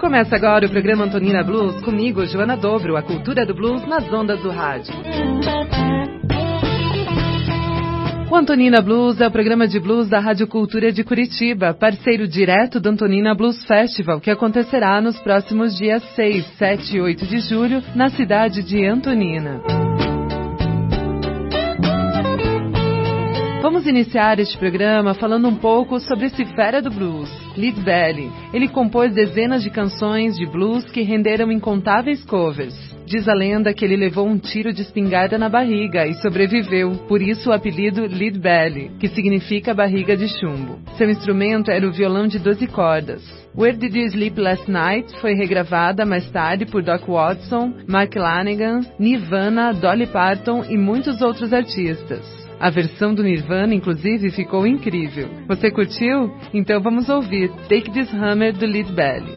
Começa agora o programa Antonina Blues, comigo, Joana Dobro, a cultura do blues nas ondas do rádio. O Antonina Blues é o programa de blues da Rádio Cultura de Curitiba, parceiro direto do Antonina Blues Festival, que acontecerá nos próximos dias 6, 7 e 8 de julho, na cidade de Antonina. Vamos iniciar este programa falando um pouco sobre esse fera do blues, Lead Belly. Ele compôs dezenas de canções de blues que renderam incontáveis covers. Diz a lenda que ele levou um tiro de espingarda na barriga e sobreviveu, por isso o apelido Lead Belly, que significa barriga de chumbo. Seu instrumento era o violão de 12 cordas. Where Did You Sleep Last Night foi regravada mais tarde por Doc Watson, Mark Lanegan, Nirvana, Dolly Parton e muitos outros artistas. A versão do Nirvana, inclusive, ficou incrível. Você curtiu? Então vamos ouvir Take This Hammer do Lead Belly.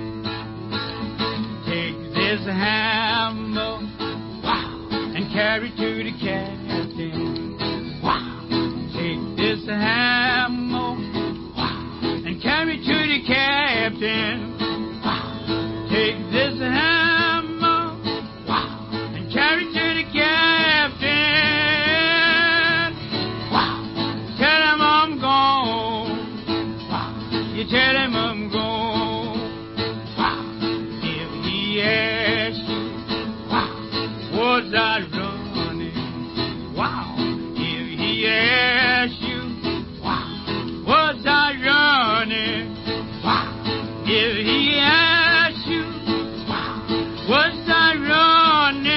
Take this hammer, wow, and carry to the captain. Wow. Take this hammer, wow, and carry to the captain. Wow. Take this hammer, wow, and carry to the captain. You tell him I'm gone. Wow. If he asks you, wow, was I running? Wow. If he asks you, wow, was I running? Wow. If he asks you, wow, was I running?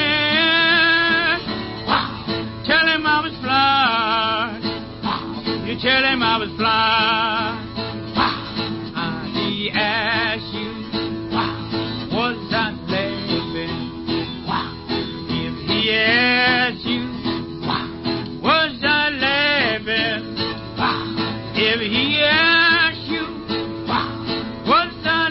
Wow. Tell him I was flying. Wow. You tell him I was flying. He asked you, wow, was I laughing? Wow. If he asked you, wow, was I laughing? Wow. If he asked you, wow, was I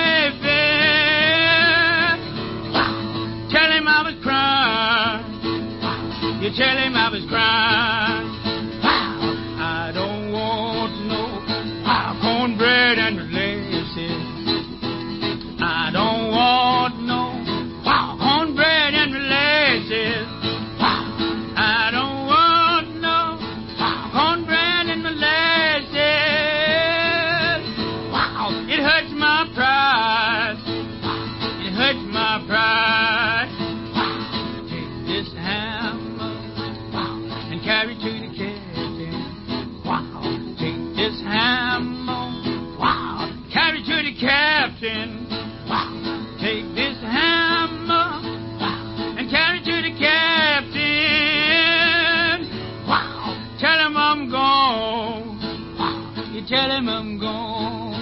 laughing? Wow. Tell him I was crying. Wow. You tell him I was crying. Wow. I don't want no cornbread and I don't want no cornbread and molasses. I don't want no cornbread and molasses. It hurts my pride. It hurts my pride. Take this hammer and carry to the captain. Take this hammer, carry to the captain. Take this hammer, and carry to the captain. Tell him I'm gone. You tell him I'm gone.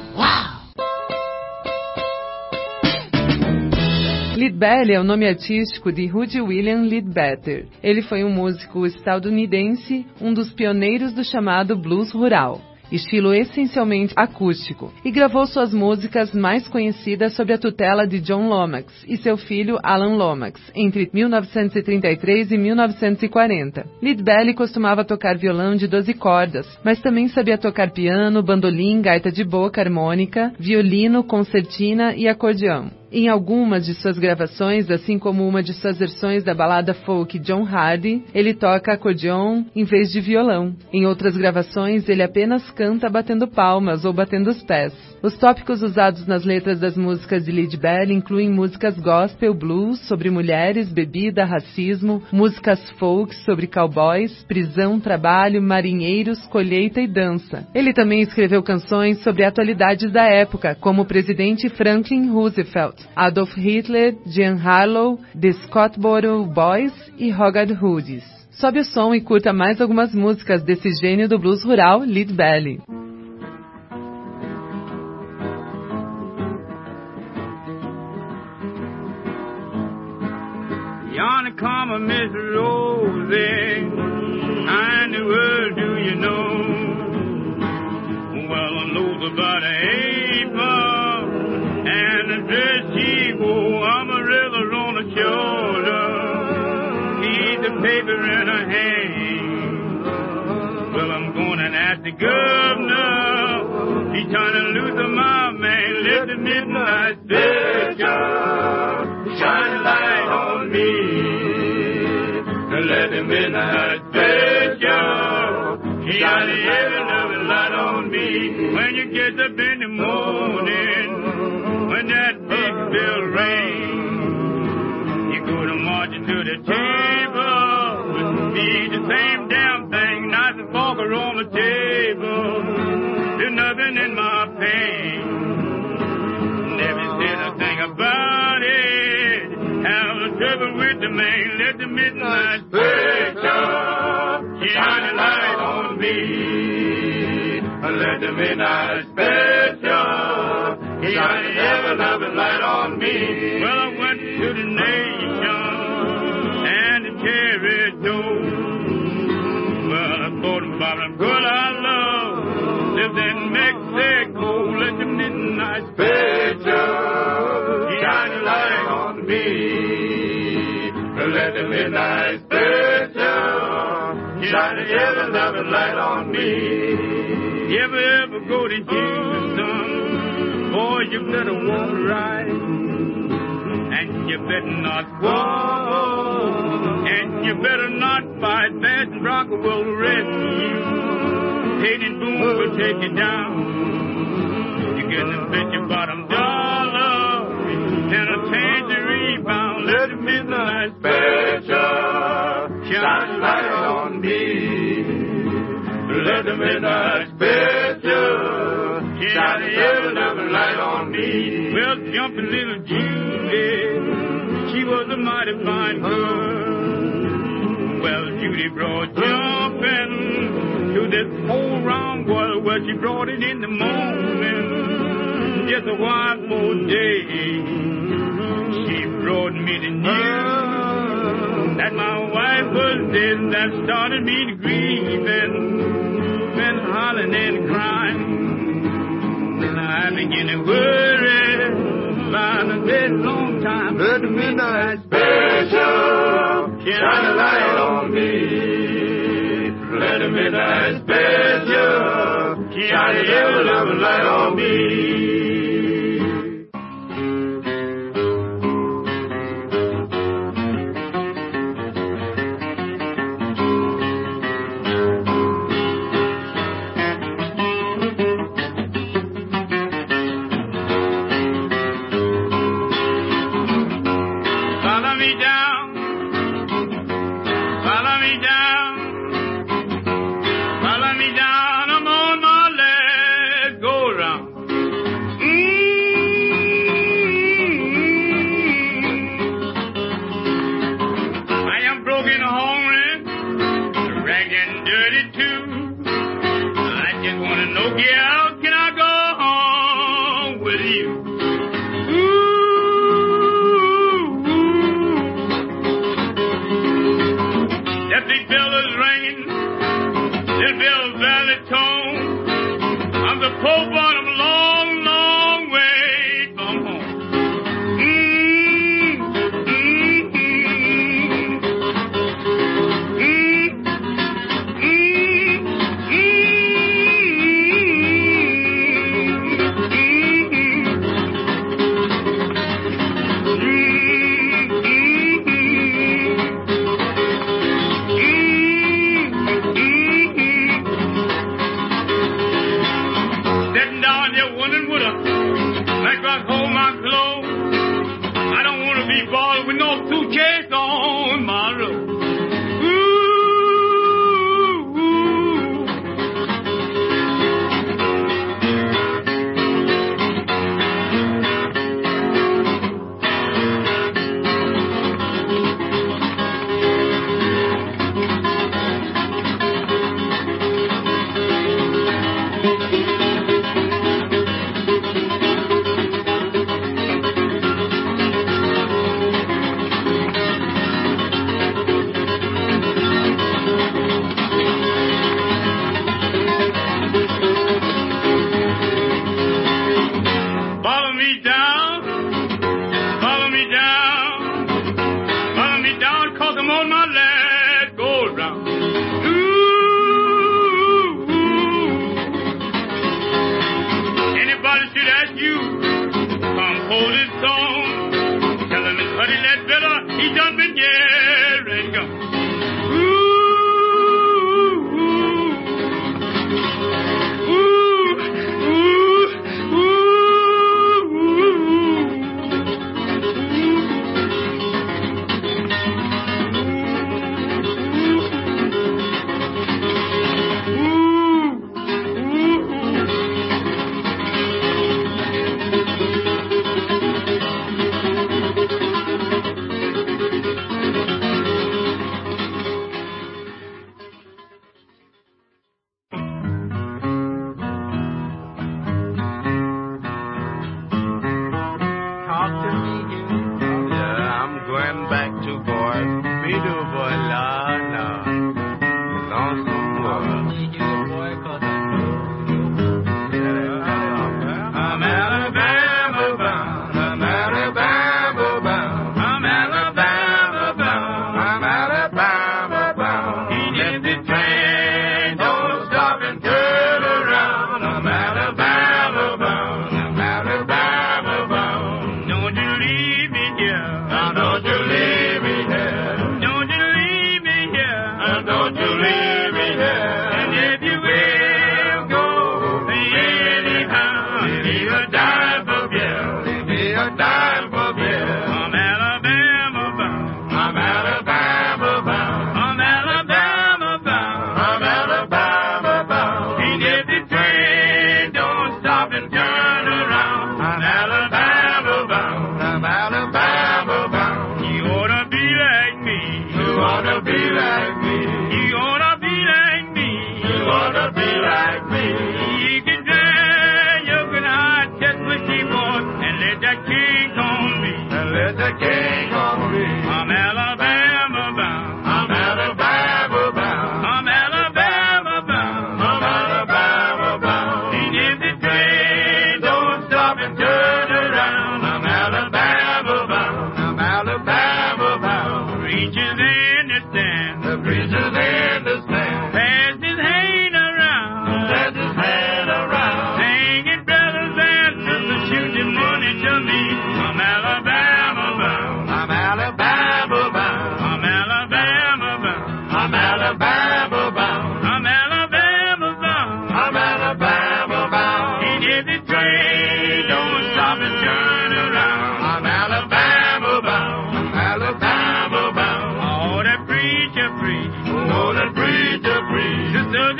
Lead Belly é o nome artístico de Rudy William Leadbetter. Ele foi um músico estadunidense, um dos pioneiros do chamado blues rural, estilo essencialmente acústico, e gravou suas músicas mais conhecidas sob a tutela de John Lomax e seu filho Alan Lomax, entre 1933 e 1940. Lead Belly costumava tocar violão de 12 cordas, mas também sabia tocar piano, bandolim, gaita de boca, harmônica, violino, concertina e acordeão. Em algumas de suas gravações, assim como uma de suas versões da balada folk John Hardy, ele toca acordeon em vez de violão. Em outras gravações, ele apenas canta batendo palmas ou batendo os pés. Os tópicos usados nas letras das músicas de Lead Belly incluem músicas gospel, blues, sobre mulheres, bebida, racismo, músicas folk sobre cowboys, prisão, trabalho, marinheiros, colheita e dança. Ele também escreveu canções sobre atualidades da época, como o presidente Franklin Roosevelt, Adolf Hitler, Jean Harlow, The Scottsboro Boys e Hogarth Hoodies. Sobe o som e curta mais algumas músicas desse gênio do blues rural, Lead Belly. Yonder come a Miss Rosie, how in the world do you know? Well, I know about an apron and a dress she wore, umbrellas on her shoulder, keep the paper in her hand. Well, I'm going and ask the governor, he's trying to lose my man. let the midnight special shine a light on me. Let the midnight special shine a heaven of a light on me. When you get up in the morning, when that big bell rings, you go to marching to the table, be the same damn thing, knife and fork are on the table. There's nothing in my pain. Never said a thing about it. Have a trouble with the man. Let the midnight special shine a light on me. Let the midnight special shine a heaven of a light on me. Well, I went to the nation and the territory. Well, I thought about a girl I love lives in Mexico. Let the midnight special shine a light on me. Let the midnight special shine a heaven of a light on me. You ever go to Houston? Boy, you better walk right. And you better not walk. And you better not fight. Fast Rock will rescue you. Hayden Boone will take you down. You get the $50 bottom dollar and a tangerine pound. Let the midnight special shine a light on me. Let the midnight special shine a heaven of a light on me. Well, jumping little Judy, she was a mighty fine girl. Well, Judy brought jumping to this whole round world where she brought it in the morning. Just a while for day, she brought me the news that my wife was dead. That started me to grieve and hollering and crying. And I began to worry about a very long time. Let the midnight special shine a light on me. Let the midnight special shine a heaven of a light on me.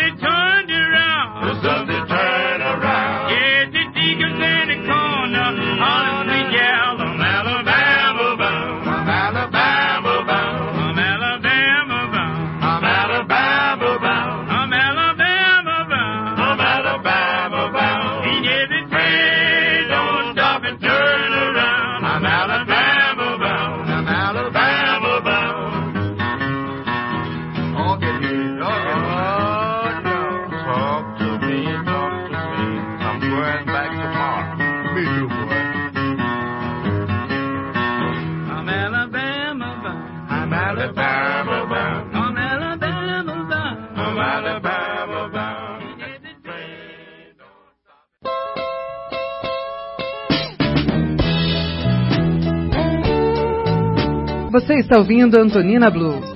they turned around. The sun they turn around. Yeah, the deacons in the corner, all the yell, I'm Alabama bound. I'm Alabama bound. I'm Alabama bound. I'm Alabama bound. I'm Alabama bound. I'm Alabama bound. Yeah, the train don't stop and turn around. I'm Alabama bound. I'm Alabama bound. Oh, get me, oh, no. Talk to me, talk to me. I'm going back tomorrow. Me too, boy. I'm Alabama bound. I'm Alabama bound. I'm Alabama bound. I'm Alabama bound. Yeah, the train don't stop. Você está ouvindo Antonina Blues.